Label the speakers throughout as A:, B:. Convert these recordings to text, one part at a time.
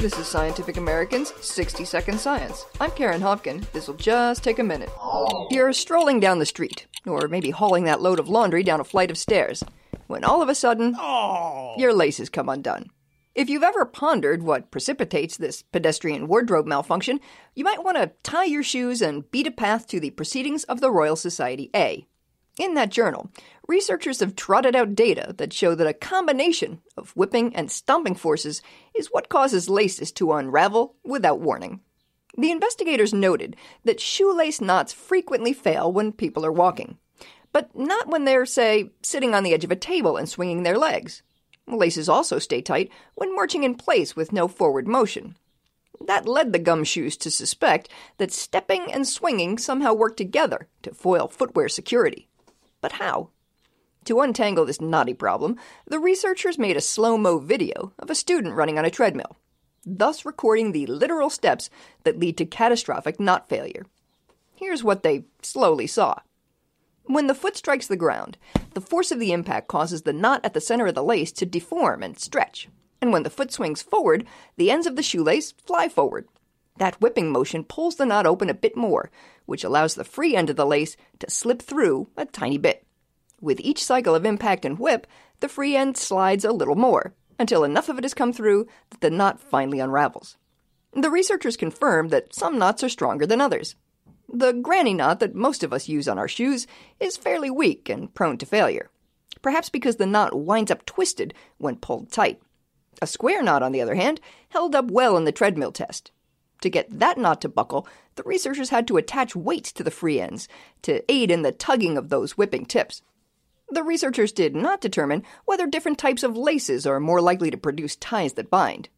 A: This is Scientific American's 60-Second Science. I'm Karen Hopkin. This'll just take a minute. You're strolling down the street, or maybe hauling that load of laundry down a flight of stairs, when all of a sudden, your laces come undone. If you've ever pondered what precipitates this pedestrian wardrobe malfunction, you might want to tie your shoes and beat a path to the Proceedings of the Royal Society A. In that journal, researchers have trotted out data that show that a combination of whipping and stomping forces is what causes laces to unravel without warning. The investigators noted that shoelace knots frequently fail when people are walking, but not when they're, say, sitting on the edge of a table and swinging their legs. Laces also stay tight when marching in place with no forward motion. That led the gumshoes to suspect that stepping and swinging somehow work together to foil footwear security. But how? To untangle this knotty problem, the researchers made a slow-mo video of a student running on a treadmill, thus recording the literal steps that lead to catastrophic knot failure. Here's what they slowly saw. When the foot strikes the ground, the force of the impact causes the knot at the center of the lace to deform and stretch, and when the foot swings forward, the ends of the shoelace fly forward. That whipping motion pulls the knot open a bit more, which allows the free end of the lace to slip through a tiny bit. With each cycle of impact and whip, the free end slides a little more, until enough of it has come through that the knot finally unravels. The researchers confirmed that some knots are stronger than others. The granny knot that most of us use on our shoes is fairly weak and prone to failure, perhaps because the knot winds up twisted when pulled tight. A square knot, on the other hand, held up well in the treadmill test. To get that knot to buckle, the researchers had to attach weights to the free ends to aid in the tugging of those whipping tips. The researchers did not determine whether different types of laces are more likely to produce ties that bind.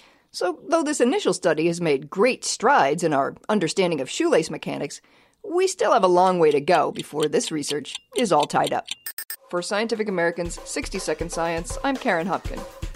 A: So, though this initial study has made great strides in our understanding of shoelace mechanics, we still have a long way to go before this research is all tied up. For Scientific American's 60-Second Science, I'm Karen Hopkin.